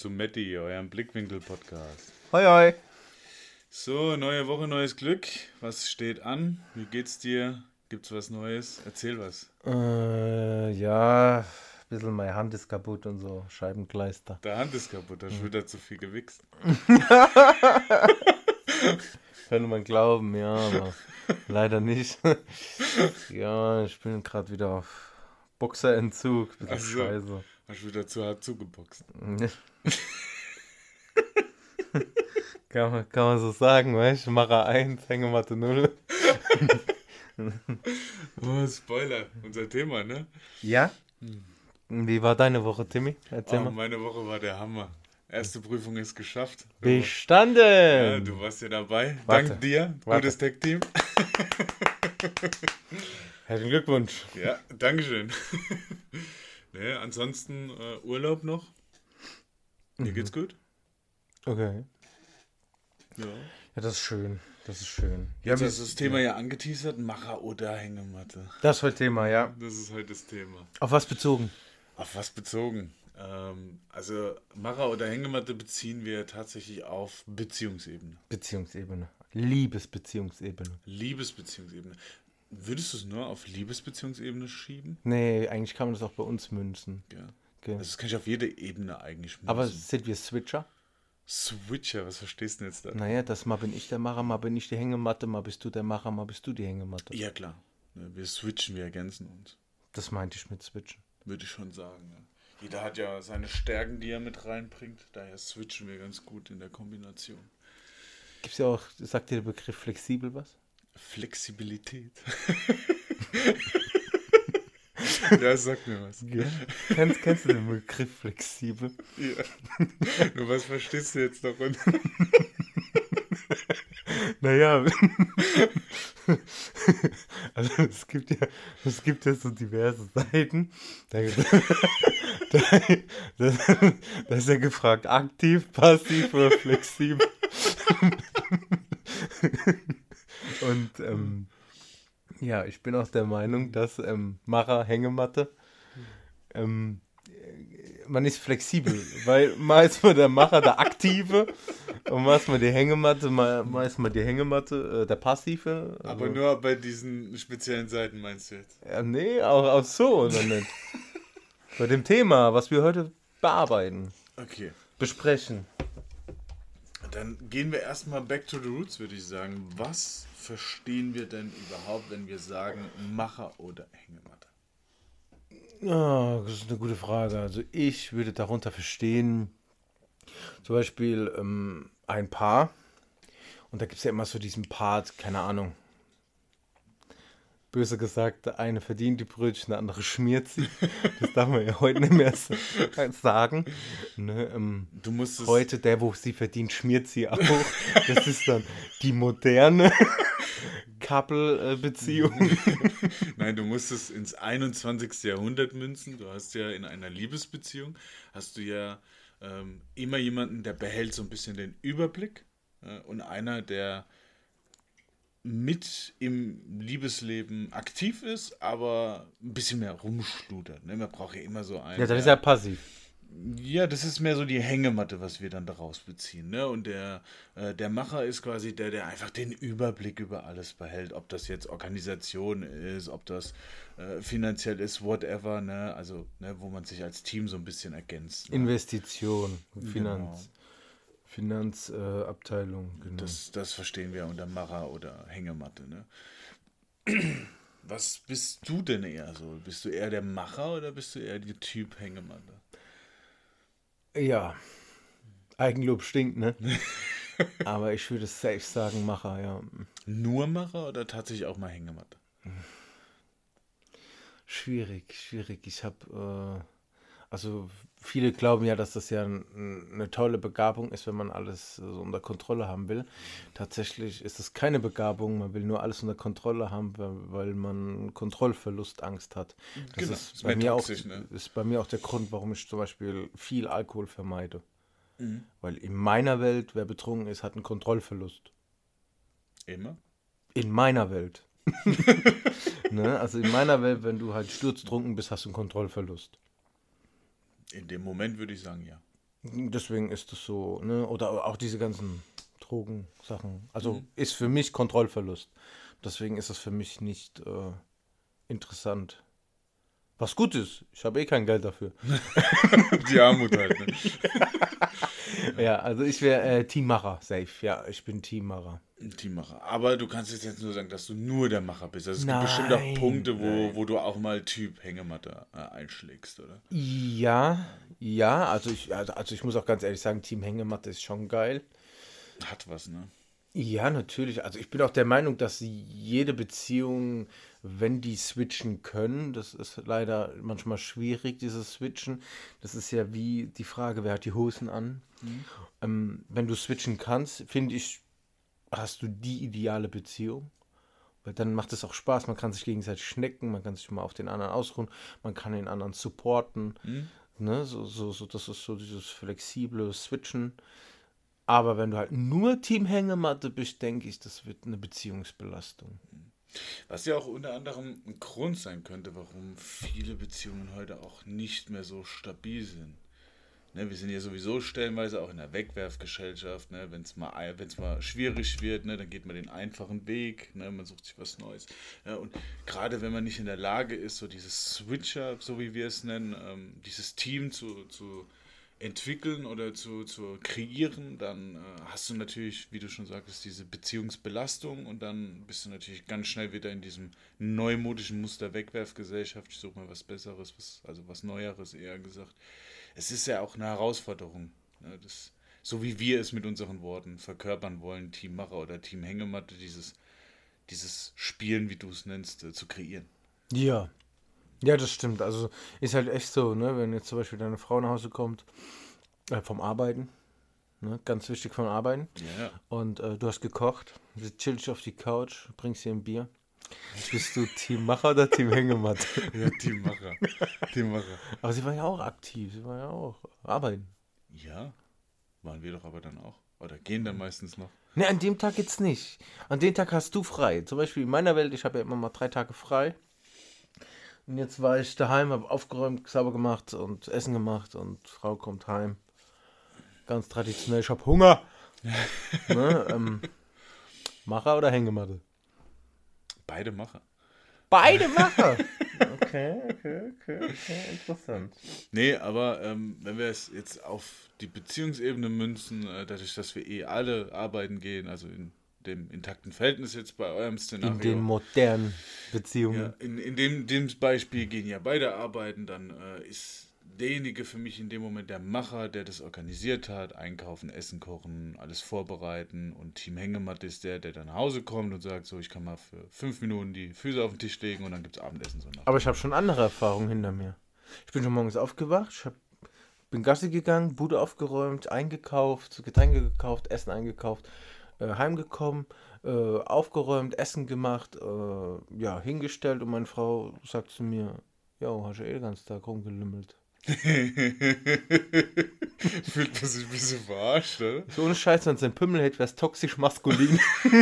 zu Matti, eurem Blickwinkel-Podcast. Hoi, hoi. So, neue Woche, neues Glück. Was steht an? Wie geht's dir? Gibt's was Neues? Erzähl was. Ja, ein bisschen meine Hand ist kaputt und so, Scheibenkleister. Der Hand ist kaputt, hast du wieder zu viel gewichst. Könnte man glauben, ja, aber leider nicht. Ja, ich bin gerade wieder auf Boxerentzug. Bisschen Ach so. scheiße. Hast du wieder zu hart zugeboxt. Kann man so sagen, weißt du? Macher 1, Hängematte 0. Oh, Spoiler, unser Thema, ne? Ja? Wie war deine Woche, Timmy? Erzähl Oh, mal. meine Woche war der Hammer. Erste Prüfung ist geschafft. Bestanden! Ja, du warst ja dabei. Warte. Dank dir, Warte. gutes Tech-Team. Herzlichen Glückwunsch. Ja, Dankeschön. Ne, ansonsten Urlaub noch. Mir geht's gut. Okay. Ja. Ja, das ist schön. Das ist schön. Jetzt hast du das Thema ja angeteasert, Macher oder Hängematte. Das ist heute Thema, ja. Das ist halt das Thema. Auf was bezogen? Auf was bezogen? Also Macher oder Hängematte beziehen wir tatsächlich auf Beziehungsebene. Beziehungsebene. Liebesbeziehungsebene. Liebesbeziehungsebene. Würdest du es nur auf Liebesbeziehungsebene schieben? Nee, eigentlich kann man das auch bei uns münzen. Ja. Okay. Also das kann ich auf jede Ebene eigentlich münzen. Aber sind wir Switcher? Switcher, was verstehst du denn jetzt da? Naja, das mal bin ich der Macher, mal bin ich die Hängematte, mal bist du der Macher, mal bist du die Hängematte. Ja klar. Ne, wir switchen, wir ergänzen uns. Das meinte ich mit Switchen. Würde ich schon sagen. Ja. Jeder hat ja seine Stärken, die er mit reinbringt. Daher switchen wir ganz gut in der Kombination. Gibt's ja auch, sagt dir der Begriff flexibel was? Flexibilität. Ja, sag mir was. Ja. Kennst du den Begriff flexibel? Ja. Nur was verstehst du jetzt darunter? Naja, also es gibt ja so diverse Seiten. Da ist ja gefragt, aktiv, passiv oder flexibel. Und ja, ich bin auch der Meinung, dass Macher, Hängematte, man ist flexibel, weil mal ist man der Macher, der Aktive, und mal ist man die Hängematte, mal ist man die Hängematte, der Passive. Aber nur bei diesen speziellen Seiten meinst du jetzt? Ja, nee, auch so, oder nicht? Bei dem Thema, was wir heute bearbeiten, Okay. besprechen. Dann gehen wir erstmal back to the roots, würde ich sagen. Was verstehen wir denn überhaupt, wenn wir sagen Macher oder Hängematte? Ja, das ist eine gute Frage. Also ich würde darunter verstehen, zum Beispiel ein Paar, und da gibt es ja immer so diesen Part, keine Ahnung, böse gesagt, der eine verdient die Brötchen, der andere schmiert sie. Das darf man ja heute nicht mehr sagen. Ne, Du musst es heute, der, wo sie verdient, schmiert sie auch. Das ist dann die moderne Couple-Beziehung. Nein, du musst es ins 21. Jahrhundert münzen. Du hast ja in einer Liebesbeziehung, hast du ja immer jemanden, der behält so ein bisschen den Überblick und einer, der mit im Liebesleben aktiv ist, aber ein bisschen mehr rumschludert. Ne? Man braucht ja immer so einen. Ja, das ist ja passiv. Ja, das ist mehr so die Hängematte, was wir dann daraus beziehen. Ne? Und der Macher ist quasi der einfach den Überblick über alles behält. Ob das jetzt Organisation ist, ob das finanziell ist, whatever. Ne? Also, ne, wo man sich als Team so ein bisschen ergänzt. Ne? Investition, Genau. Finanzabteilung. Genau. Das verstehen wir unter Macher oder Hängematte. Ne? Was bist du denn eher so? Bist du eher der Macher oder bist du eher der Typ Hängematte? Ja, Eigenlob stinkt, ne? Aber ich würde safe sagen, Macher, ja. Nur Macher oder tatsächlich auch mal Hängematte? Schwierig. Ich habe, also viele glauben ja, dass das ja eine tolle Begabung ist, wenn man alles so unter Kontrolle haben will. Tatsächlich ist es keine Begabung, man will nur alles unter Kontrolle haben, weil man Kontrollverlustangst hat. Das Genau, ist ist bei mehr mir toxisch, auch, ne? ist bei mir auch der Grund, warum ich zum Beispiel viel Alkohol vermeide. Mhm. Weil in meiner Welt, wer betrunken ist, hat einen Kontrollverlust. Immer? In meiner Welt. Ne? Also in meiner Welt, wenn du halt sturztrunken bist, hast du einen Kontrollverlust. In dem Moment würde ich sagen, ja. Deswegen ist es so, ne? Oder auch diese ganzen Drogensachen. Also ist für mich Kontrollverlust. Deswegen ist es für mich nicht interessant. Was gut ist, ich habe eh kein Geld dafür. Die Armut halt, ne? Ja, also ich wäre Teammacher, safe. Ja, ich bin Teammacher. Teammacher. Aber du kannst jetzt nur sagen, dass du nur der Macher bist. Also es gibt Nein, bestimmt auch Punkte, nein. wo du auch mal Typ Hängematte einschlägst, oder? Ja, ja, also ich muss auch ganz ehrlich sagen, Team Hängematte ist schon geil. Hat was, ne? Ja, natürlich. Also ich bin auch der Meinung, dass jede Beziehung, wenn die switchen können, das ist leider manchmal schwierig, dieses Switchen. Das ist ja wie die Frage, wer hat die Hosen an? Wenn du switchen kannst, finde ich, hast du die ideale Beziehung. Weil dann macht es auch Spaß, man kann sich gegenseitig schnecken, man kann sich mal auf den anderen ausruhen, man kann den anderen supporten. Ne? Das ist so dieses flexible Switchen. Aber wenn du halt nur Team Hängematte bist, denke ich, das wird eine Beziehungsbelastung. Was ja auch unter anderem ein Grund sein könnte, warum viele Beziehungen heute auch nicht mehr so stabil sind. Ne, wir sind ja sowieso stellenweise auch in der Wegwerfgesellschaft, ne, wenn's mal schwierig wird, ne, dann geht man den einfachen Weg, ne, man sucht sich was Neues. Ja, und gerade wenn man nicht in der Lage ist, so dieses Switcher, so wie wir es nennen, dieses Team zu entwickeln oder zu kreieren, dann hast du natürlich, wie du schon sagtest, diese Beziehungsbelastung und dann bist du natürlich ganz schnell wieder in diesem neumodischen Muster Wegwerfgesellschaft. Ich suche mal was Besseres, also was Neueres eher gesagt. Es ist ja auch eine Herausforderung, ne, so wie wir es mit unseren Worten verkörpern wollen, Teammacher oder Team Hängematte, dieses Spielen, wie du es nennst, zu kreieren. Ja. Ja, das stimmt. Also ist halt echt so, ne, wenn jetzt zum Beispiel deine Frau nach Hause kommt, vom Arbeiten, ne, ganz wichtig vom Arbeiten, Ja, und du hast gekocht, sie chillt auf die Couch, bringst ihr ein Bier. Bist du Teammacher oder Team Hängematte? ja, Teammacher. Teammacher. Aber sie war ja auch aktiv, sie war ja auch arbeiten. Ja, waren wir doch aber dann auch. Oder gehen dann meistens noch. Ne, an dem Tag jetzt nicht. An dem Tag hast du frei. Zum Beispiel in meiner Welt, ich habe ja immer mal 3 Tage frei. Und jetzt war ich daheim, habe aufgeräumt, sauber gemacht und Essen gemacht und Frau kommt heim. Ganz traditionell, ich habe Hunger. Ne, Macher oder Hängematte? Beide Macher. Beide Macher! Okay, interessant. Nee, aber wenn wir es jetzt auf die Beziehungsebene münzen, dadurch, dass wir alle arbeiten gehen, also in dem intakten Verhältnis jetzt bei eurem Szenario. In den modernen Beziehungen. Ja, in dem Beispiel gehen ja beide arbeiten, dann ist derjenige für mich in dem Moment der Macher, der das organisiert hat, einkaufen, essen, kochen, alles vorbereiten, und Team Hängematte ist der dann nach Hause kommt und sagt so, ich kann mal für 5 Minuten die Füße auf den Tisch legen und dann gibt's Abendessen. So nach. Aber ich habe schon andere Erfahrungen hinter mir. Ich bin schon morgens aufgewacht, bin Gassi gegangen, Bude aufgeräumt, eingekauft, Getränke gekauft, Essen eingekauft, heimgekommen, aufgeräumt, Essen gemacht, ja, hingestellt, und meine Frau sagt zu mir, jo, hast du den ganzen Tag rumgelümmelt. Fühlt man sich ein bisschen verarscht, oder? So ohne Scheiß, wenn es ein Pimmel hätte, wäre es toxisch maskulin.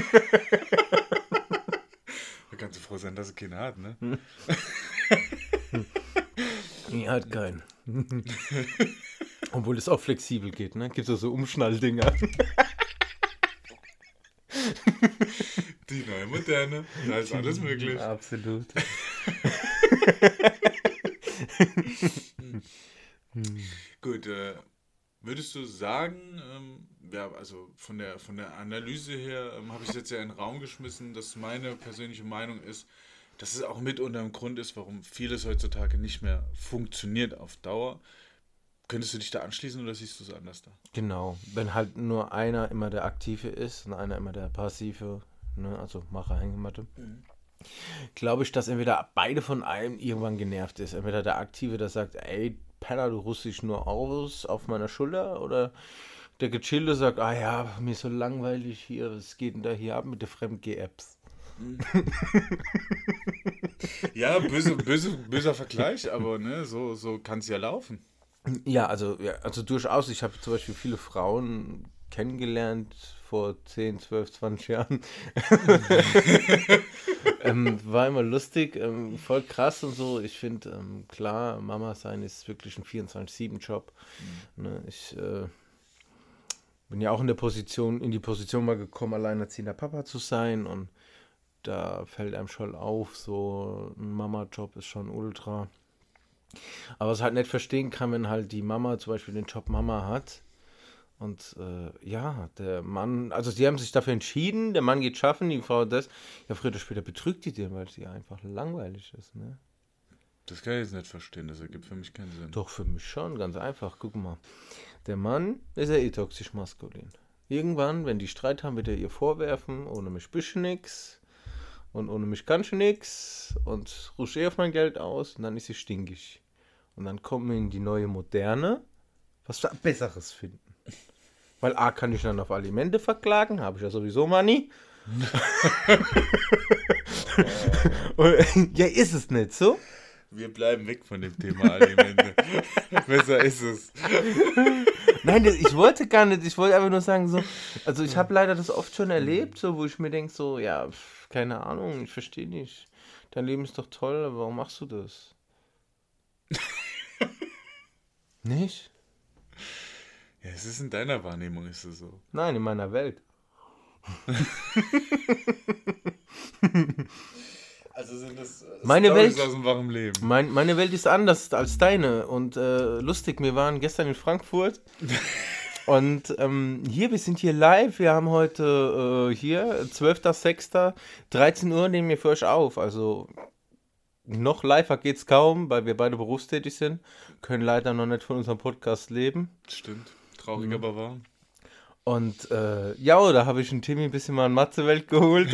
Da kannst du froh sein, dass er keinen hat, ne? Nee, hat keinen. Obwohl es auch flexibel geht, ne? Gibt es so Umschnalldinger. Die neue Moderne, da ist alles möglich. Absolut. Gut, würdest du sagen, ja, also von der Analyse her habe ich jetzt ja in den Raum geschmissen, dass meine persönliche Meinung ist, dass es auch mitunter ein Grund ist, warum vieles heutzutage nicht mehr funktioniert auf Dauer. Könntest du dich da anschließen oder siehst du es anders da? Genau, wenn halt nur einer immer der Aktive ist und einer immer der Passive, ne, also Macher, Hängematte, glaube ich, dass entweder beide von einem irgendwann genervt ist. Entweder der Aktive, der sagt, ey, Penner, du ruhst dich nur aus auf meiner Schulter, oder der Gechillte sagt, ah ja, mir ist so langweilig hier, was geht denn da hier ab mit den Fremdgeh-Apps? Ja, böser Vergleich, aber ne, so kann es ja laufen. Ja, also durchaus. Ich habe zum Beispiel viele Frauen, kennengelernt vor 10, 12, 20 Jahren. War immer lustig, voll krass und so. Ich finde, klar, Mama sein ist wirklich ein 24/7-Job. Ne? Ich bin ja auch in die Position mal gekommen, alleinerziehender Papa zu sein, und da fällt einem schon auf, so ein Mama-Job ist schon ultra. Aber was halt nicht verstehen kann, wenn halt die Mama zum Beispiel den Job Mama hat und ja, der Mann, also sie haben sich dafür entschieden, der Mann geht schaffen, die Frau das, ja, früher oder später betrügt die den, weil sie einfach langweilig ist, ne? Das kann ich jetzt nicht verstehen, das ergibt für mich keinen Sinn. Doch, für mich schon, ganz einfach, guck mal. Der Mann ist ja eh toxisch maskulin. Irgendwann, wenn die Streit haben, wird er ihr vorwerfen, ohne mich bist du nix und ohne mich kannst du nix und rufst eh auf mein Geld aus, und dann ist sie stinkig. Und dann kommt mir in die neue Moderne was wir Besseres finden. Weil A, kann ich dann auf Alimente verklagen, habe ich ja sowieso Money. Ja, ist es nicht so? Wir bleiben weg von dem Thema Alimente. Besser ist es. Nein, ich wollte gar nicht, ich wollte einfach nur sagen, so, also ich habe leider das oft schon erlebt, so, wo ich mir denke, so, ja, keine Ahnung, ich verstehe nicht. Dein Leben ist doch toll, aber warum machst du das? Nicht? Ja, es ist in deiner Wahrnehmung, ist es so. Nein, in meiner Welt. Also sind das meine Welt aus dem wahren Leben. Meine Welt ist anders als deine. Und lustig, wir waren gestern in Frankfurt. Und wir sind hier live. Wir haben heute hier 12.06. 13 Uhr, nehmen wir für euch auf. Also noch live geht's kaum, weil wir beide berufstätig sind. Können leider noch nicht von unserem Podcast leben. Stimmt. Traurig, aber wahr. Und ja, da habe ich den Timmy ein bisschen mal in Mathe-Welt geholt.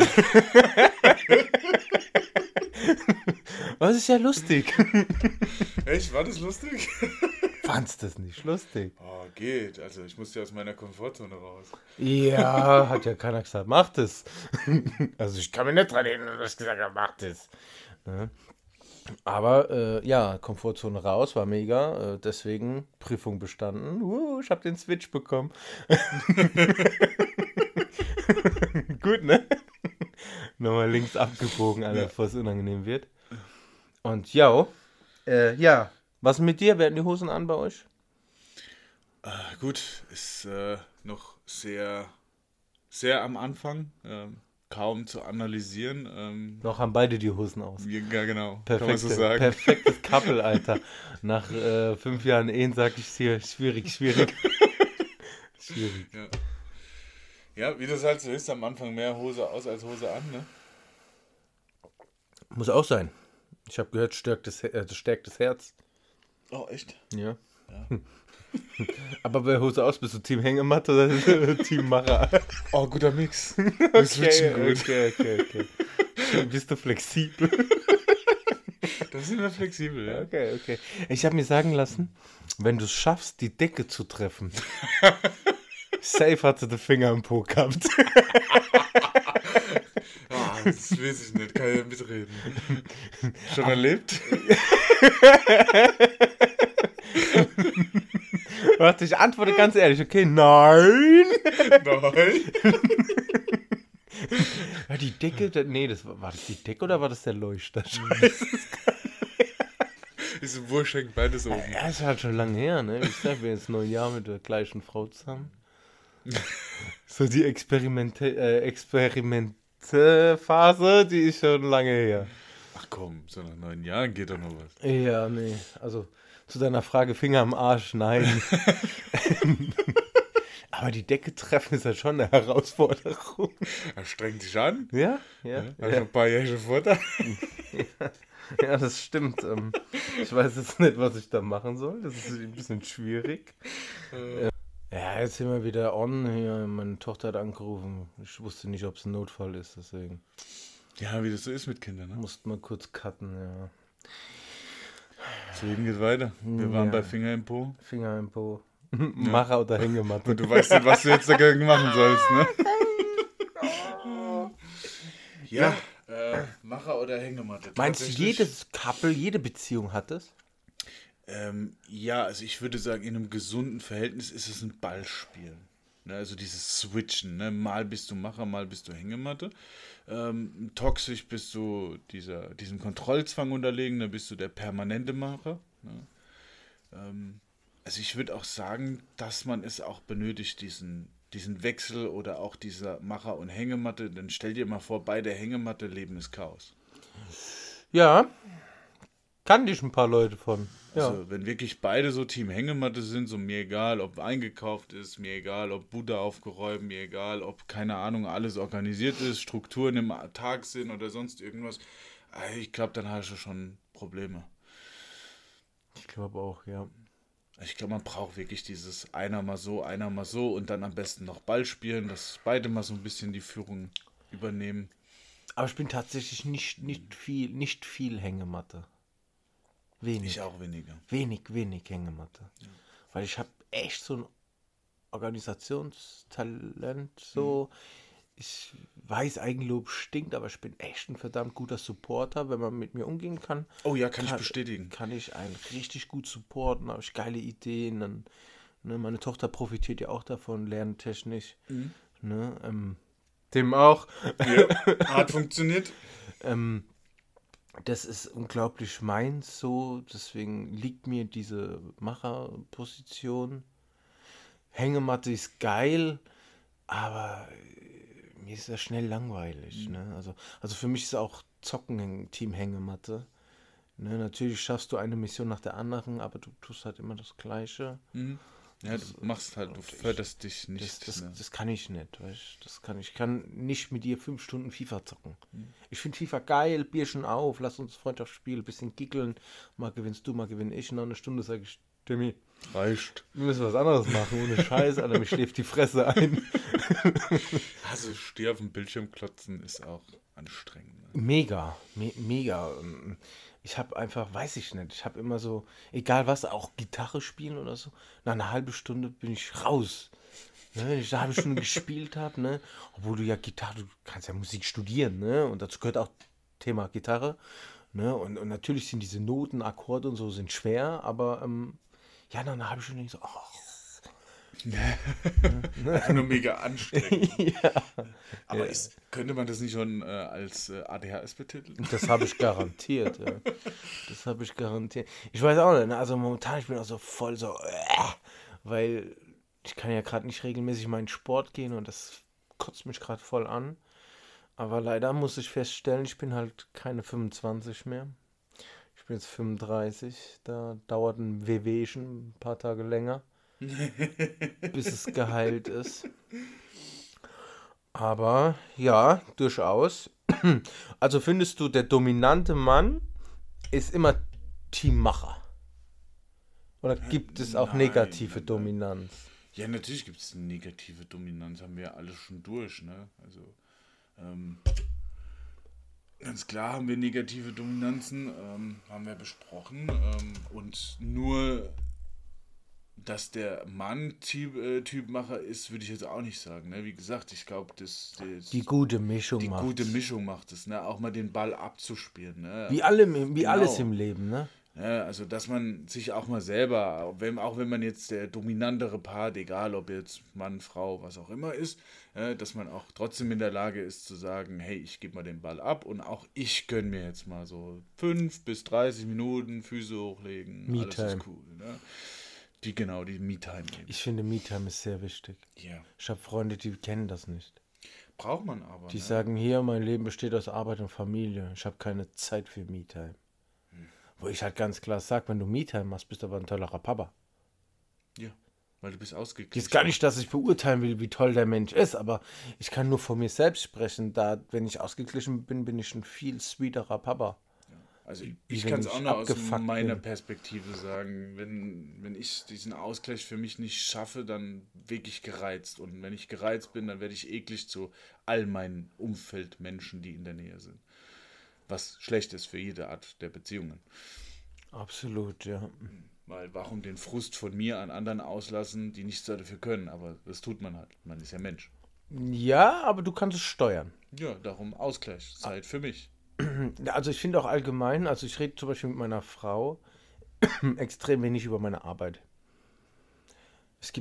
Was ist ja lustig. Echt? War das lustig? Fandst du das nicht lustig? Oh, geht. Also ich musste ja aus meiner Komfortzone raus. Ja, hat ja keiner gesagt, macht es. Also ich kann mich nicht dran erinnern, dass ich gesagt habe, macht es. Ne? Aber ja, Komfortzone raus, war mega. Deswegen Prüfung bestanden. Ich habe den Switch bekommen. Gut, ne? Nochmal links abgebogen, Alter, bevor es unangenehm wird. Und ja, was mit dir? Werden die Hosen an bei euch? Gut, ist noch sehr, sehr am Anfang. Kaum zu analysieren. Noch haben beide die Hosen aus. Ja, genau. Kann man so sagen. Perfektes Couple, Alter. Nach 5 Jahren Ehen sage ich dir, schwierig. Schwierig. Ja. Ja, wie das halt so ist, am Anfang mehr Hose aus als Hose an, ne? Muss auch sein. Ich habe gehört, stärkt das Herz. Oh, echt? Ja. Aber bei Hose aus bist du Team Hängematte oder Team Macher? Oh, guter Mix. Wir switchen gut. Okay. Bist du flexibel? Da sind wir flexibel, ja. Okay. Ich habe mir sagen lassen, wenn du es schaffst, die Decke zu treffen, safe hatte den Finger im Po gehabt. Das weiß ich nicht, kann ich mitreden. Schon erlebt? Warte, ich antworte ganz ehrlich, okay? Nein! Ja, die Decke, nee, war das die Decke oder war das der Leuchter? Scheiße. Ist wurscht, hängt beides oben. Ja, ist halt schon lange her, ne? Ich sag, wir sind jetzt 9 Jahre mit der gleichen Frau zusammen. So die Experimentphase, die ist schon lange her. Ach komm, so nach 9 Jahren geht doch noch was. Ja, nee, also zu deiner Frage, Finger am Arsch, nein. Aber die Decke treffen ist ja schon eine Herausforderung. Er strengt dich an. Ja. Hast schon ein paar Jährchen Vorteil. Ja, das stimmt. Ich weiß jetzt nicht, was ich da machen soll. Das ist ein bisschen schwierig. Ja, jetzt sind wir wieder on. Hier, meine Tochter hat angerufen. Ich wusste nicht, ob es ein Notfall ist, deswegen. Ja, wie das so ist mit Kindern, ne? Mussten mal kurz cutten, ja. Das Leben geht weiter. Wir waren bei Finger im Po. Finger im Po. Macher oder Hängematte. Und du weißt nicht, was du jetzt dagegen machen sollst, ne? Ja, Macher oder Hängematte. Meinst du, jedes Couple, jede Beziehung hat es? Ja, also ich würde sagen, in einem gesunden Verhältnis ist es ein Ballspiel. Ne? Also dieses Switchen, ne? Mal bist du Macher, mal bist du Hängematte. Toxisch bist du diesem Kontrollzwang unterlegen, dann bist du der permanente Macher. Ne? Also ich würde auch sagen, dass man es auch benötigt, diesen Wechsel oder auch dieser Macher- und Hängematte. Dann stell dir mal vor, bei der Hängematte leben ist Chaos. Ja, kannte ich ein paar Leute von. Ja. Also wenn wirklich beide so Team Hängematte sind, so mir egal, ob eingekauft ist, mir egal, ob Bude aufgeräumt, mir egal, ob, keine Ahnung, alles organisiert ist, Strukturen im Tag sind oder sonst irgendwas. Ich glaube, dann hast du schon Probleme. Ich glaube auch, ja. Ich glaube, man braucht wirklich dieses einer mal so und dann am besten noch Ball spielen, dass beide mal so ein bisschen die Führung übernehmen. Aber ich bin tatsächlich nicht viel Hängematte. Wenig. Ich auch weniger. Wenig Hängematte. Ja. Weil ich habe echt so ein Organisationstalent, so. Ich weiß, Eigenlob stinkt, aber ich bin echt ein verdammt guter Supporter, wenn man mit mir umgehen kann. Oh ja, kann ich bestätigen. Kann ich einen richtig gut supporten, habe ich geile Ideen. Dann, ne, meine Tochter profitiert ja auch davon, lerntechnisch. Ne, dem auch. Ja, hat funktioniert. Das ist unglaublich meins so, deswegen liegt mir diese Macherposition. Hängematte ist geil, aber mir ist das schnell langweilig. Ne? Also für mich ist auch Zocken Team Hängematte. Ne? Natürlich schaffst du eine Mission nach der anderen, aber du tust halt immer das Gleiche. Ja, du machst halt, du förderst dich nicht. Das kann ich nicht, weißt du? Ich kann nicht mit dir 5 Stunden FIFA zocken. Ich finde FIFA geil, Bierchen auf, lass uns Freundschaftsspiel, bisschen gickeln. Mal gewinnst du, mal gewinne ich. Nach einer Stunde sage ich, Timmy, reicht. Wir müssen was anderes machen, ohne Scheiß, Alter, mir schläft die Fresse ein. Also Stier auf dem Bildschirm klotzen ist auch anstrengend. Ne? Mega. Ich habe einfach, weiß ich nicht, ich habe immer so, egal was, auch Gitarre spielen oder so, nach einer halben Stunde bin ich raus. Ne, wenn ich eine halbe Stunde gespielt habe, ne, obwohl du ja Gitarre, du kannst ja Musik studieren, ne, und dazu gehört auch Thema Gitarre, ne, und natürlich sind diese Noten, Akkorde und so sind schwer, aber ja, nach einer halben Stunde denke ich so, Einfach nur mega anstrengend. ja. Aber könnte man das nicht schon als ADHS betiteln? Das habe ich garantiert, ja. Das habe ich garantiert. Ich weiß auch nicht, ne? Also momentan, ich bin auch so voll so, weil ich kann ja gerade nicht regelmäßig mal in Sport gehen und das kotzt mich gerade voll an. Aber leider muss ich feststellen, ich bin halt keine 25 mehr. Ich bin jetzt 35. Da dauert ein Wehwehchen ein paar Tage länger, bis es geheilt ist. Aber ja, durchaus. Also findest du, der dominante Mann ist immer Teammacher? Oder gibt es auch negative Dominanz? Ja, natürlich gibt es negative Dominanz, haben wir ja alle schon durch, ne? Also, ganz klar haben wir negative Dominanzen, haben wir besprochen. Und nur, dass der Mann Typmacher ist, würde ich jetzt auch nicht sagen. Ne? Wie gesagt, ich glaube, die gute Mischung macht gute Mischung macht es, ne? Auch mal den Ball abzuspielen. Ne? Wie alles im Leben, ne? Ja, also, dass man sich auch mal selber, auch wenn man jetzt der dominantere Part, egal ob jetzt Mann, Frau, was auch immer ist, dass man auch trotzdem in der Lage ist zu sagen, hey, ich gebe mal den Ball ab und auch ich gönne mir jetzt mal so 5 bis 30 Minuten, Füße hochlegen, alles ist cool. Ne? Die Me-Time eben. Ich finde, Me-Time ist sehr wichtig. Ja. Ich habe Freunde, die kennen das nicht. Braucht man aber. Die sagen, hier, mein Leben besteht aus Arbeit und Familie. Ich habe keine Zeit für Me-Time. Wo ich halt ganz klar sage, wenn du Me-Time machst, bist du aber ein tollerer Papa. Ja, weil du bist ausgeglichen. Das ist gar nicht, dass ich beurteilen will, wie toll der Mensch ist, aber ich kann nur von mir selbst sprechen. Da, wenn ich ausgeglichen bin, bin ich ein viel sweeterer Papa. Also ich kann es auch nur aus meiner Perspektive sagen, wenn ich diesen Ausgleich für mich nicht schaffe, dann wirklich gereizt. Und wenn ich gereizt bin, dann werde ich eklig zu all meinen Umfeldmenschen, die in der Nähe sind. Was schlecht ist für jede Art der Beziehungen. Absolut, ja. Weil warum den Frust von mir an anderen auslassen, die nichts dafür können, aber das tut man halt. Man ist ja Mensch. Ja, aber du kannst es steuern. Ja, darum Ausgleich, Zeit für mich. Also ich finde auch allgemein, also ich rede zum Beispiel mit meiner Frau extrem wenig über meine Arbeit. Es gibt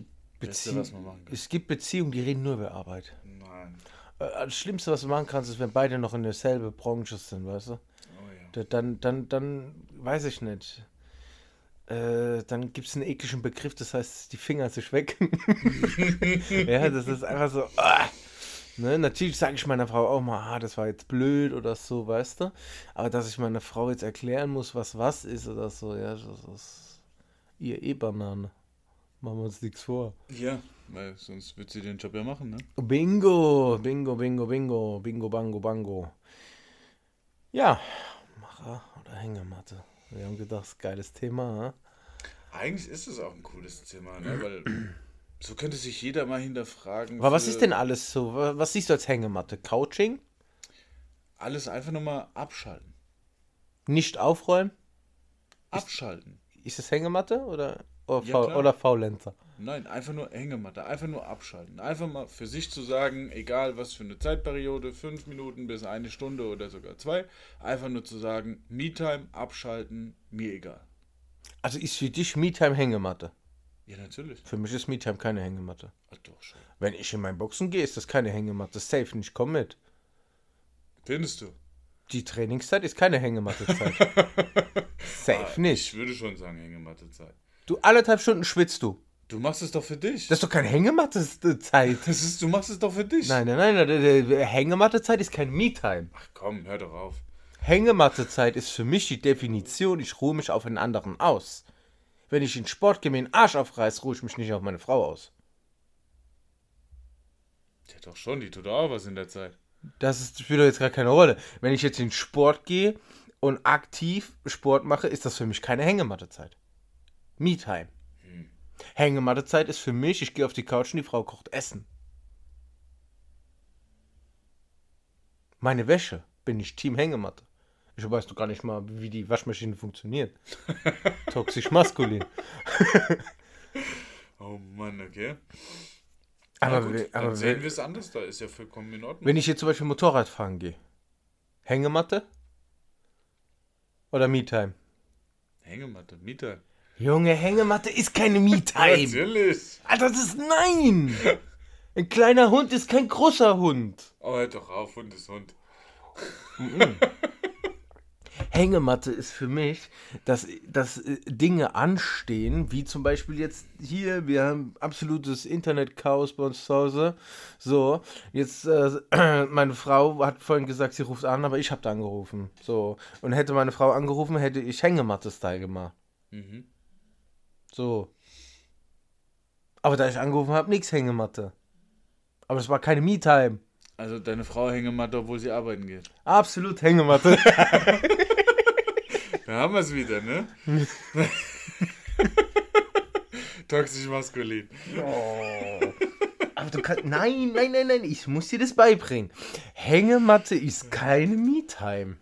Beste, was man machen kann. Es gibt Beziehungen, die reden nur über Arbeit. Nein. Das Schlimmste, was du machen kannst, ist, wenn beide noch in derselben Branche sind, weißt du? Oh ja. Dann weiß ich nicht. Dann gibt es einen ekligen Begriff, das heißt, die Finger sich weg. Ja, das ist einfach so. Ne? Natürlich sage ich meiner Frau auch mal, das war jetzt blöd oder so, weißt du? Aber dass ich meiner Frau jetzt erklären muss, was ist oder so, ja, das ist ihr Banane. Machen wir uns nichts vor. Ja, weil sonst wird sie den Job ja machen, ne? Bingo, bingo, bingo, bingo, bingo, bango, bango. Ja, Macher oder Hängematte. Wir haben gedacht, das ist ein geiles Thema. Eigentlich ist es auch ein cooles Thema, ne? Weil so könnte sich jeder mal hinterfragen. Aber was ist denn alles so? Was siehst du als Hängematte? Couching? Alles einfach nochmal abschalten. Nicht aufräumen? Abschalten. Ist es Hängematte oder klar. oder Faulenzer? Nein, einfach nur Hängematte, einfach nur abschalten. Einfach mal für sich zu sagen, egal was für eine Zeitperiode, 5 Minuten bis 1 Stunde oder sogar 2, einfach nur zu sagen, Me-Time, abschalten, mir egal. Also ist für dich Me-Time Hängematte? Ja, natürlich. Für mich ist Me-Time keine Hängematte. Ach doch schon. Wenn ich in mein Boxen gehe, ist das keine Hängematte. Safe nicht, komm mit. Findest du? Die Trainingszeit ist keine Hängematte-Zeit. Safe nicht. Ich würde schon sagen Hängematte-Zeit. Du, 1,5 Stunden schwitzt du. Du machst es doch für dich. Das ist doch keine Hängematte-Zeit. Du machst es doch für dich. Nein. Hängematte-Zeit ist kein Me-Time. Ach komm, hör doch auf. Hängematte-Zeit ist für mich die Definition, ich ruhe mich auf einen anderen aus. Wenn ich in Sport gehe, mir den Arsch aufreiß, ruhe ich mich nicht auf meine Frau aus. Ja doch schon, die tut auch was in der Zeit. Das spielt doch jetzt gar keine Rolle. Wenn ich jetzt in Sport gehe und aktiv Sport mache, ist das für mich keine Hängematte-Zeit. Me-Time. Hängematte-Zeit ist für mich, ich gehe auf die Couch und die Frau kocht Essen. Meine Wäsche bin ich Team Hängematte. Ich weiß doch gar nicht mal, wie die Waschmaschine funktioniert. Toxisch maskulin. Oh Mann, okay. Aber dann sehen wir es anders, da ist ja vollkommen in Ordnung. Wenn ich jetzt zum Beispiel Motorrad fahren gehe, Hängematte oder Me-Time? Hängematte, Me-Time. Junge, Hängematte ist keine Me-Time. Natürlich. Alter, das ist nein. Ein kleiner Hund ist kein großer Hund. Oh, hör doch auf, Hund ist Hund. Hängematte ist für mich, dass Dinge anstehen, wie zum Beispiel jetzt hier, wir haben absolutes Internetchaos bei uns zu Hause. So, jetzt, meine Frau hat vorhin gesagt, sie ruft an, aber ich habe da angerufen. So, und hätte meine Frau angerufen, hätte ich Hängematte-Style gemacht. Mhm. So. Aber da ich angerufen habe, nichts Hängematte. Aber es war keine Me-Time. Also deine Frau Hängematte, obwohl sie arbeiten geht. Absolut Hängematte. Da haben wir es wieder, ne? Toxisch maskulin. Oh. Aber du kannst. Nein, ich muss dir das beibringen. Hängematte ist keine Me-Time.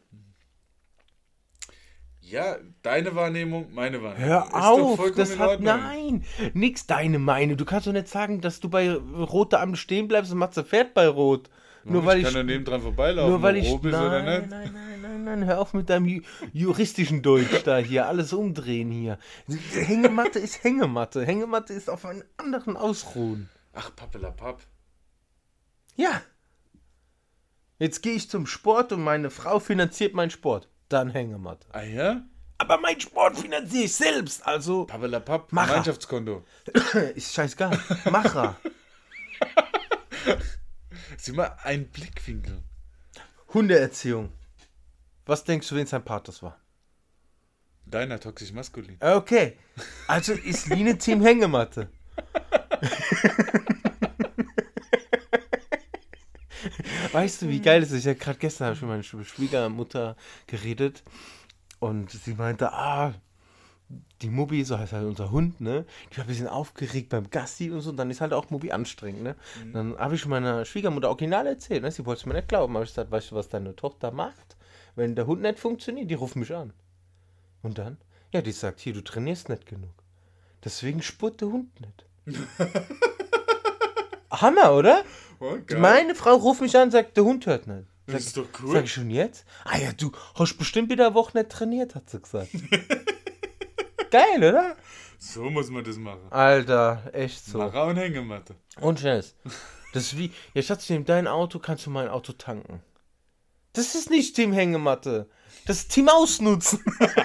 Ja, deine Wahrnehmung, meine Wahrnehmung. Hör ist auf, doch das in hat. Ordnung. Nein, nix deine Meinung. Du kannst doch nicht sagen, dass du bei roter Ampel stehen bleibst und Matze fährt bei Rot. Nur weil ich kann neben dran vorbeilaufen, nur weil ich. Rot ist oder nicht. Nein, hör auf mit deinem juristischen Deutsch da hier. Alles umdrehen hier. Hängematte ist Hängematte. Hängematte ist auf einen anderen ausruhen. Ach, Pappelapapp. Ja. Jetzt gehe ich zum Sport und meine Frau finanziert meinen Sport. Dann Hängematte. Ah ja? Aber mein Sport finanziere ich selbst, also Pappelapapp, Macher. Gemeinschaftskonto. ist scheißegal. Macher. Sieh mal, ein Blickwinkel. Hundeerziehung. Was denkst du, wen sein Part das war? Deiner toxisch maskulin. Okay. Also ist Line Team Hängematte. Weißt du, wie geil es ist? Ich gerade gestern habe ich mit meiner Schwiegermutter geredet und sie meinte, die Mubi, so heißt halt unser Hund, ne? Die war ein bisschen aufgeregt beim Gassi und so, und dann ist halt auch Mubi anstrengend, ne? Dann habe ich meiner Schwiegermutter original erzählt, ne? Sie wollte es mir nicht glauben, habe ich gesagt, weißt du, was deine Tochter macht? Wenn der Hund nicht funktioniert, die ruft mich an. Und dann? Ja, die sagt, hier, du trainierst nicht genug. Deswegen spurt der Hund nicht. Hammer, oder? Oh, geil. Meine Frau ruft mich an und sagt, der Hund hört nicht. Das ist doch cool. Sag ich schon jetzt? Ah ja, du hast bestimmt wieder eine Woche nicht trainiert, hat sie gesagt. Geil, oder? So muss man das machen. Alter, echt so. Macher und Hängematte. Und Scheiß. Das ist wie, ja Schatz, nimm dein Auto, kannst du mein Auto tanken. Das ist nicht Team Hängematte. Das ist Team Ausnutzen.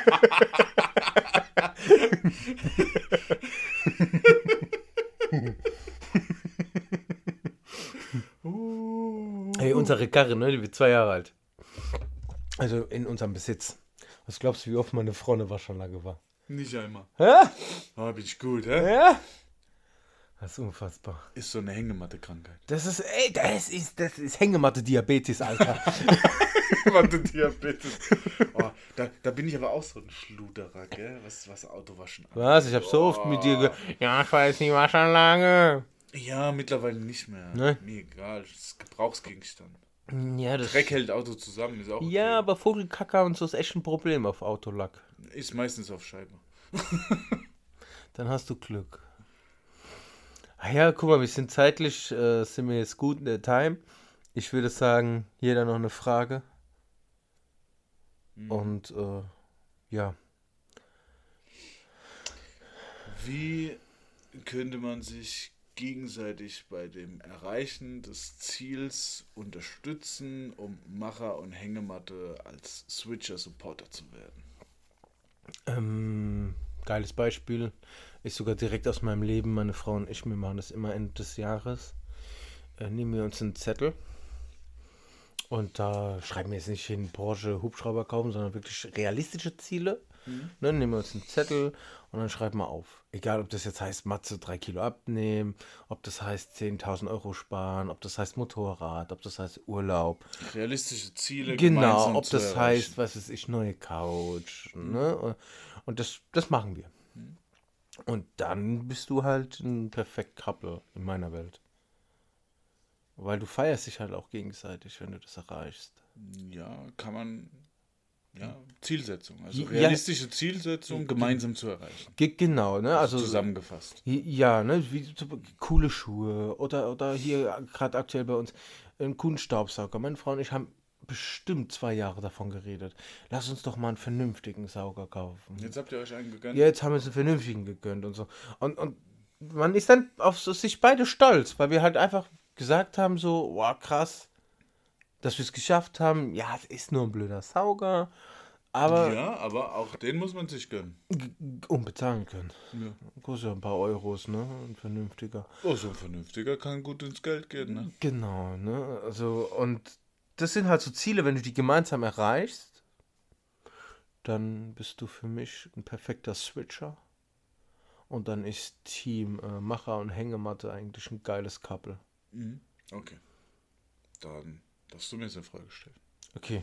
Hey, unsere Karre, ne, die wird 2 Jahre alt. Also in unserem Besitz. Was glaubst du, wie oft meine Frau eine Waschanlage war? Nicht einmal. Hä? Oh, bin ich gut, hä? Ja? Das ist unfassbar. Ist so eine Hängematte-Krankheit. Das ist Hängematte-Diabetes, Alter. Hängematte-Diabetes. Oh, da bin ich aber auch so ein Schluderer, gell? Was Autowaschen angeht. Was? Ich hab so oft mit dir ja, ich weiß nicht, Waschanlage. Ja, mittlerweile nicht mehr. Ne? Mir egal. Das ist Gebrauchsgegenstand. Ja, das Dreck hält Auto zusammen, ist auch okay. Ja, aber Vogelkacke und so ist echt ein Problem auf Autolack. Ist meistens auf Scheibe. Dann hast du Glück. Ah ja, guck mal, wir sind zeitlich, sind wir jetzt gut in der Time. Ich würde sagen, jeder noch eine Frage. Und ja. Wie könnte man sich gegenseitig bei dem Erreichen des Ziels unterstützen, um Macher und Hängematte als Switcher-Supporter zu werden? Geiles Beispiel. Ist sogar direkt aus meinem Leben. Meine Frau und ich, wir machen das immer Ende des Jahres. Nehmen wir uns einen Zettel. Und da schreiben wir jetzt nicht hin, Porsche, Hubschrauber kaufen, sondern wirklich realistische Ziele. Ne, nehmen wir uns einen Zettel und dann schreiben wir auf. Egal, ob das jetzt heißt, Matze 3 Kilo abnehmen, ob das heißt 10.000 Euro sparen, ob das heißt Motorrad, ob das heißt Urlaub. Realistische Ziele. Genau, ob das erreichen. heißt, was weiß ich, neue Couch. Ne? Und das machen wir. Und dann bist du halt ein perfekt Couple in meiner Welt. Weil du feierst dich halt auch gegenseitig, wenn du das erreichst. Ja, kann man. Ja, Zielsetzung. Also Ja. realistische Zielsetzung gemeinsam zu erreichen. Genau, ne? Also Zusammengefasst. ja, ne? Wie so coole Schuhe oder hier gerade aktuell bei uns einen coolen Staubsauger. Meine Frau und ich haben bestimmt 2 Jahre davon geredet. Lass uns doch mal einen vernünftigen Sauger kaufen. Jetzt habt ihr euch einen gegönnt. Ja, jetzt haben wir uns einen vernünftigen gegönnt und so. Und man ist dann auf sich beide stolz, weil wir halt einfach gesagt haben so, wow, krass, dass wir es geschafft haben. Ja, es ist nur ein blöder Sauger, aber Ja, aber auch den muss man sich gönnen. unbezahlen können. Ja. Kostet ja ein paar Euros, ne? Ein vernünftiger. Oh, so ein vernünftiger kann gut ins Geld gehen, ne? Genau, ne? Also, und das sind halt so Ziele, wenn du die gemeinsam erreichst, dann bist du für mich ein perfekter Switcher. Und dann ist Team Macher und Hängematte eigentlich ein geiles Couple. Okay. Dann darfst du mir jetzt eine Frage stellen. Okay.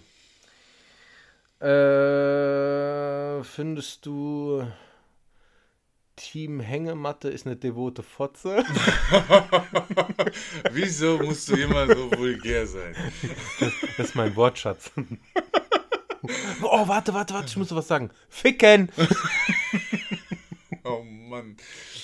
Findest du Team Hängematte ist eine devote Fotze? Wieso musst du immer so vulgär sein? Das ist mein Wortschatz. Oh, warte, ich muss was sagen. Ficken! Oh Mann.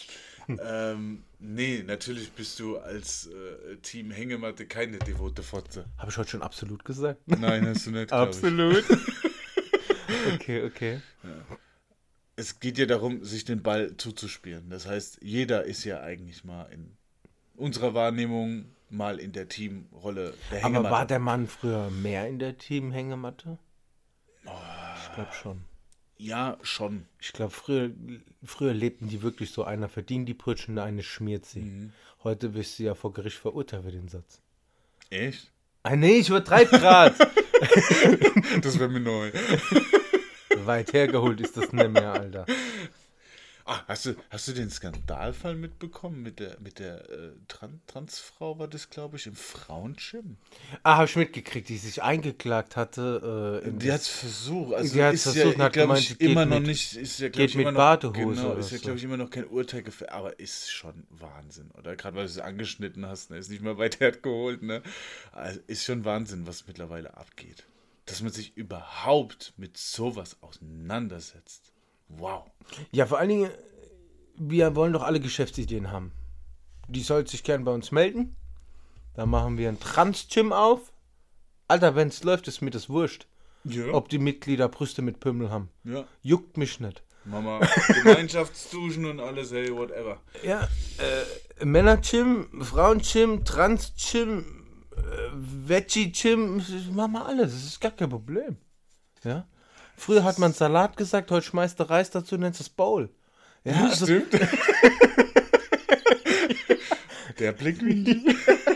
Nee, natürlich bist du als Team Hängematte keine devote Fotze. Habe ich heute schon absolut gesagt? Nein, hast du nicht, glaub Absolut. Okay. Es geht ja darum, sich den Ball zuzuspielen. Das heißt, jeder ist ja eigentlich mal in unserer Wahrnehmung mal in der Teamrolle der Hängematte. Aber war der Mann früher mehr in der Team-Hängematte? Ich glaube schon. Ja, schon. Ich glaube, früher lebten die wirklich so, einer verdient die Brötchen, der eine schmiert sie. Heute wirst du ja vor Gericht verurteilt für den Satz. Echt? Ah nee, ich übertreibe gerade. Das wäre mir neu. Weit hergeholt ist das nicht mehr, Alter. Ah, hast du den Skandalfall mitbekommen mit der Transfrau, war das, glaube ich, im Frauengym? Ah, habe ich mitgekriegt, die sich eingeklagt hatte. Die hat es versucht. Also die hat's ist versucht, ja, hat glaube gemeint, ich, geht immer noch mit- nicht, ist ja, glaub geht ich, mit immer noch, Badehose genau, oder ist ja, so. glaube ich, immer noch kein Urteil gefällt, aber ist schon Wahnsinn, oder? Gerade weil du es angeschnitten hast, ne? Ist nicht mehr weit hergeholt, ne? Also ist schon Wahnsinn, was mittlerweile abgeht. Dass man sich überhaupt mit sowas auseinandersetzt. Wow. Ja, vor allen Dingen, wir wollen doch alle Geschäftsideen haben. Die soll sich gern bei uns melden. Da machen wir ein Trans-Gym auf. Alter, wenn es läuft, ist mir das wurscht. Ja. Ob die Mitglieder Brüste mit Pümmel haben. Ja. Juckt mich nicht. Mama, Gemeinschaftsduschen und alles, hey, whatever. Ja, Männer-Gym, Frauen-Gym, Trans-Gym, Veggie-Gym, machen wir alles, das ist gar kein Problem. Ja? Früher hat man Salat gesagt, heute schmeißt du Reis dazu und nennt es Bowl. Ja, also, Stimmt. Der Blickwinkel.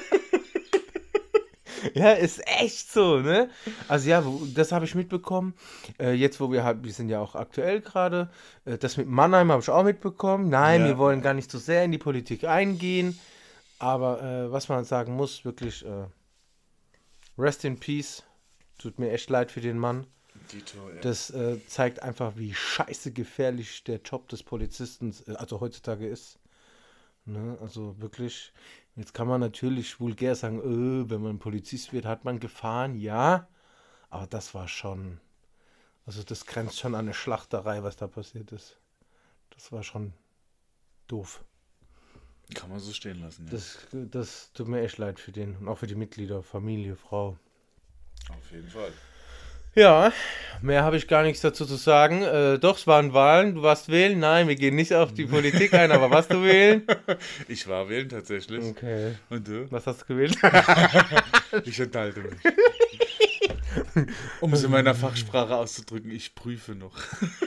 ja, ist echt so, ne? Also ja, das habe ich mitbekommen. Jetzt, wo wir sind ja auch aktuell gerade. Das mit Mannheim habe ich auch mitbekommen. Nein, Ja. wir wollen gar nicht so sehr in die Politik eingehen. Aber was man sagen muss, wirklich, rest in peace. Tut mir echt leid für den Mann. Dito, ja. Das zeigt einfach, wie scheiße gefährlich der Job des Polizisten also heutzutage ist. Ne? Also wirklich, jetzt kann man natürlich vulgär sagen, wenn man Polizist wird, hat man Gefahren, ja. Aber das war schon, also das grenzt schon an eine Schlachterei, was da passiert ist. Das war schon doof. Kann man so stehen lassen, ja. Das tut mir echt leid für den und auch für die Mitglieder, Familie, Frau. Auf jeden Fall. Ja, mehr habe ich gar nichts dazu zu sagen. Doch, es waren Wahlen. Du warst wählen? Nein, wir gehen nicht auf die Politik ein, aber warst du wählen? Ich war wählen tatsächlich. Okay. Und du? Was hast du gewählt? Ich enthalte mich. Um es in meiner Fachsprache auszudrücken, ich prüfe noch.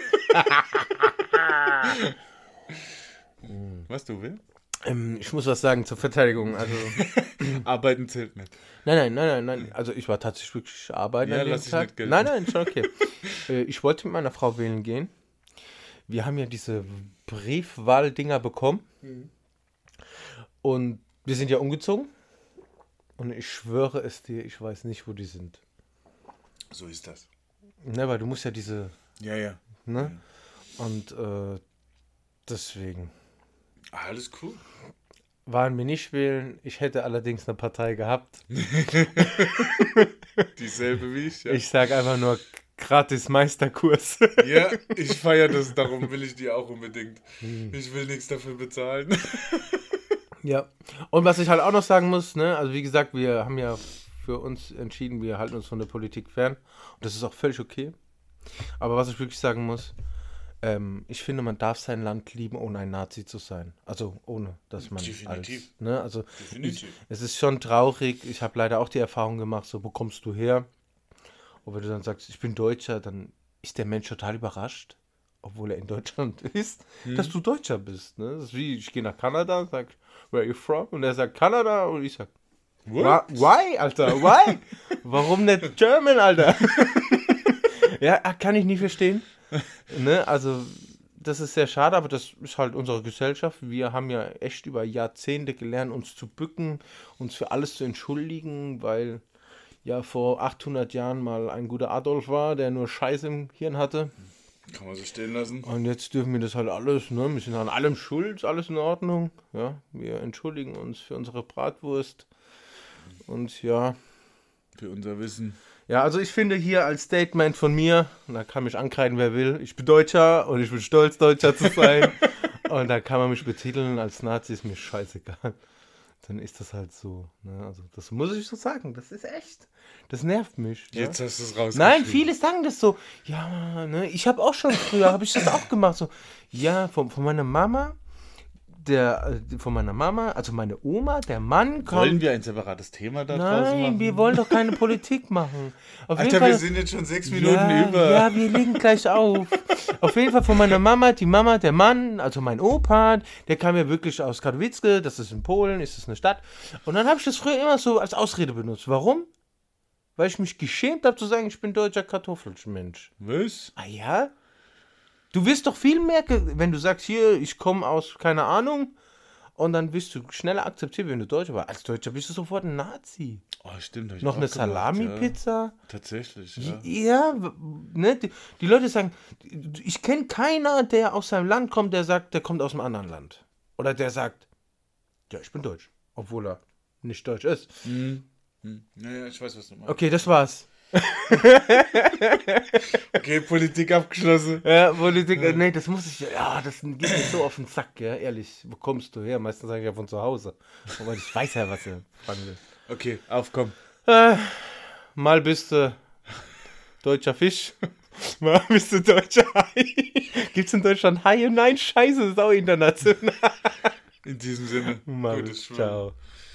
Was, du willst? Ich muss was sagen zur Verteidigung. Also, Arbeiten zählt nicht. nein. Also ich war tatsächlich wirklich arbeiten Ja, an dem lass ich Tag. nicht gelten. Nein, schon okay. Ich wollte mit meiner Frau wählen gehen. Wir haben ja diese Briefwahl-Dinger bekommen. Und wir sind ja umgezogen. Und ich schwöre es dir, ich weiß nicht, wo die sind. So ist das. Ne, weil du musst ja diese, Ja. ne? Und deswegen Alles cool. waren wir nicht wählen. Ich hätte allerdings eine Partei gehabt. Dieselbe wie ich, ja. Ich sage einfach nur gratis Meisterkurs. Ja, ich feiere das, darum will ich die auch unbedingt. Ich will nichts dafür bezahlen. Ja. Und was ich halt auch noch sagen muss, ne, also wie gesagt, wir haben ja für uns entschieden, wir halten uns von der Politik fern. Und das ist auch völlig okay. Aber was ich wirklich sagen muss, ich finde, man darf sein Land lieben, ohne ein Nazi zu sein. Also ohne, dass man Definitiv. ne, also Definitiv. es ist schon traurig. Ich habe leider auch die Erfahrung gemacht, so, wo kommst du her? Und wenn du dann sagst, ich bin Deutscher, dann ist der Mensch total überrascht, obwohl er in Deutschland ist, dass du Deutscher bist. Ne? Das ist wie, ich gehe nach Kanada und sage, where are you from? Und er sagt, Kanada. Und ich sage, why, Alter, why? Warum nicht German, Alter? Ja, kann ich nie verstehen. Ne? Also, das ist sehr schade, aber das ist halt unsere Gesellschaft. Wir haben ja echt über Jahrzehnte gelernt, uns zu bücken, uns für alles zu entschuldigen, weil ja vor 800 Jahren mal ein guter Adolf war, der nur Scheiße im Hirn hatte. Kann man so stehen lassen. Und jetzt dürfen wir das halt alles, ne? Wir sind an allem schuld, ist alles in Ordnung. Ja, wir entschuldigen uns für unsere Bratwurst. Und ja. Für unser Wissen. Ja, also ich finde hier als Statement von mir, und da kann mich ankreiden, wer will, ich bin Deutscher und ich bin stolz, Deutscher zu sein. Und da kann man mich betiteln als Nazi, ist mir scheißegal. Dann ist das halt so. Ne? Also das muss ich so sagen, das ist echt. Das nervt mich. Jetzt ja? hast du es rausgeschrieben. Nein, viele sagen das so. Ja, ne, ich habe auch schon früher, habe ich das auch gemacht. So, ja, von meiner Mama, also meine Oma, der Mann kommt. Wollen wir ein separates Thema da draußen machen? Nein, wir wollen doch keine Politik machen. Auf Alter, jeden Fall, wir sind jetzt schon 6 Minuten über. Ja, wir legen gleich auf. Auf jeden Fall von meiner Mama, die Mama, der Mann, also mein Opa, der kam ja wirklich aus Katowice, das ist in Polen, ist das eine Stadt. Und dann habe ich das früher immer so als Ausrede benutzt. Warum? Weil ich mich geschämt habe zu sagen, ich bin deutscher Kartoffelmensch. Was? Ah ja? Du wirst doch viel mehr, wenn du sagst, hier, ich komme aus, keine Ahnung, und dann wirst du schneller akzeptiert, wenn du Deutscher warst. Als Deutscher bist du sofort ein Nazi. Oh, stimmt. Hab ich Noch auch eine gemacht, Salami-Pizza. Ja. Tatsächlich, ja. Ja, ne, die Leute sagen, ich kenne keiner, der aus seinem Land kommt, der sagt, der kommt aus einem anderen Land. Oder der sagt, ja, ich bin deutsch, obwohl er nicht deutsch ist. Naja, ich weiß, was du meinst. Okay, das war's. Okay, Politik abgeschlossen. Ja, Politik, nee, das muss ich, ja, das geht mir so auf den Sack, ja, ehrlich. Wo kommst du her? Meistens sage ich ja von zu Hause. Aber ich weiß ja, was er fragen will. Okay, aufkomm. Mal bist du deutscher Fisch, Mal bist du deutscher Hai. Gibt's in Deutschland Haie? Nein, scheiße, das ist auch international. In diesem Sinne. Ciao.